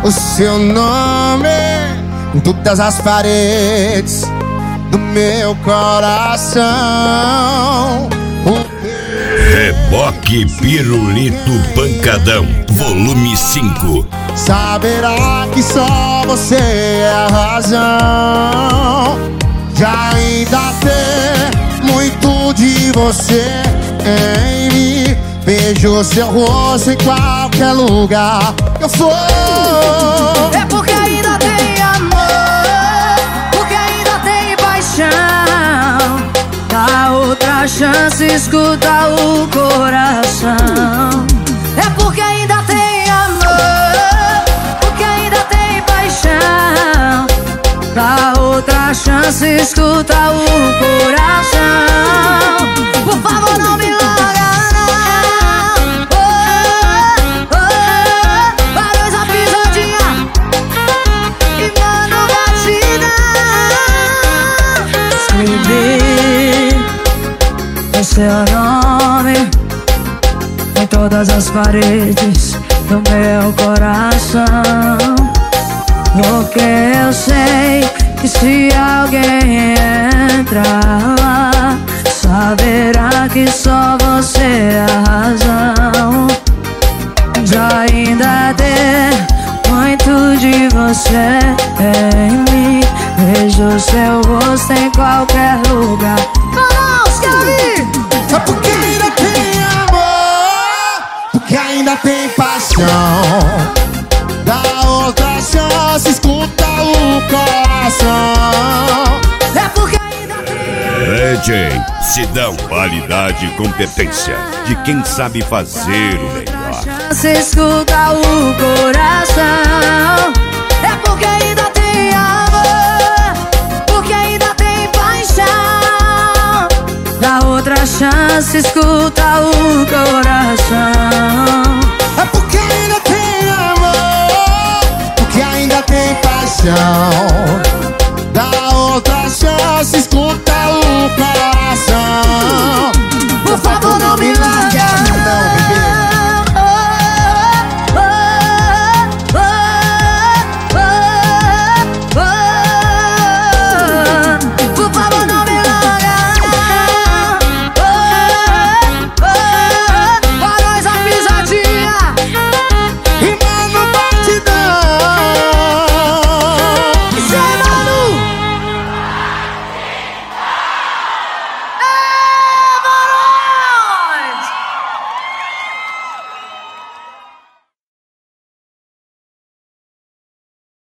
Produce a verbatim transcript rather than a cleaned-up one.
o seu nome em todas as paredes do meu coração. Reboque Pirulito Pancadão, volume cinco. Saberá que só você é a razão de ainda ter muito de você em mim. Vejo seu rosto em qualquer lugar que eu for. É porque ainda tem amor, porque ainda tem paixão. Dá outra chance, escuta o coração. É porque ainda tem amor, porque ainda tem paixão. Dá outra chance, escuta o coração. Por favor, não me larga, não. Oh, oh, oh. Barões a pisadinha e mano batidão. Escrevi o seu nome em todas as paredes do meu coração. Porque eu sei que se alguém entrar lá, saberá que só você é a razão de ainda ter muito de você em mim. Vejo seu rosto em qualquer lugar. Vamos, Gabi! É porque ainda tem amor, porque ainda tem paixão. Dá outra chance, escuta o coração. É porque ainda tem D J Sidão, qualidade e competência de quem sabe fazer o melhor. chance, escuta o coração. É porque ainda tem amor, porque ainda tem paixão. Dá outra chance, escuta o coração. É porque ainda tem amor, porque ainda tem paixão.